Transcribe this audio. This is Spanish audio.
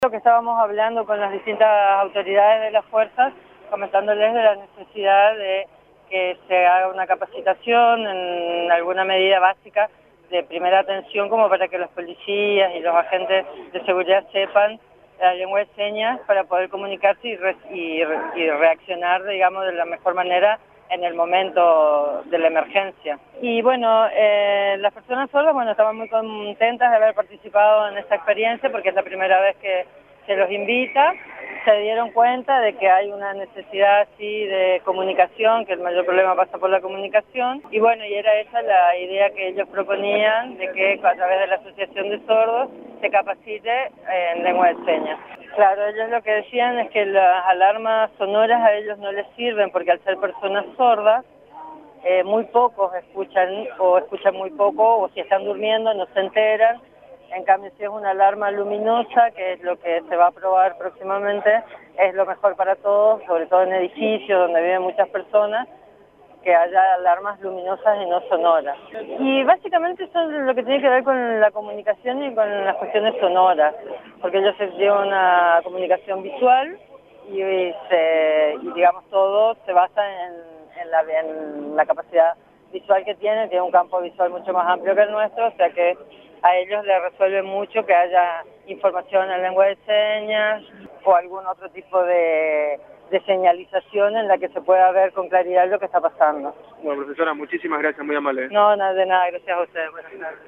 Lo que estábamos hablando con las distintas autoridades de las fuerzas, comentándoles de la necesidad de que se haga una capacitación en alguna medida básica de primera atención, como para que los policías y los agentes de seguridad sepan la lengua de señas para poder comunicarse y reaccionar, digamos, de la mejor manera en el momento de la emergencia. Y bueno, las personas sordas, bueno, estaban muy contentas de haber participado en esta experiencia porque es la primera vez que se los invita. Se dieron cuenta de que hay una necesidad así de comunicación, que el mayor problema pasa por la comunicación, y bueno, y era esa la idea que ellos proponían, de que a través de la Asociación de Sordos se capacite en lengua de señas. Claro, ellos lo que decían es que las alarmas sonoras a ellos no les sirven porque al ser personas sordas, muy pocos escuchan o escuchan muy poco, o si están durmiendo no se enteran. En cambio, si es una alarma luminosa, que es lo que se va a probar próximamente, es lo mejor para todos, sobre todo en edificios donde viven muchas personas, que haya alarmas luminosas y no sonoras. Y básicamente eso es lo que tiene que ver con la comunicación y con las cuestiones sonoras, porque ellos llevan una comunicación visual y digamos todo se basa en la capacidad visual que tiene un campo visual mucho más amplio que el nuestro, o sea que a ellos les resuelve mucho que haya información en lengua de señas o algún otro tipo de señalización en la que se pueda ver con claridad lo que está pasando. Bueno, profesora, muchísimas gracias, muy amable. No, de nada, gracias a ustedes. Buenas tardes.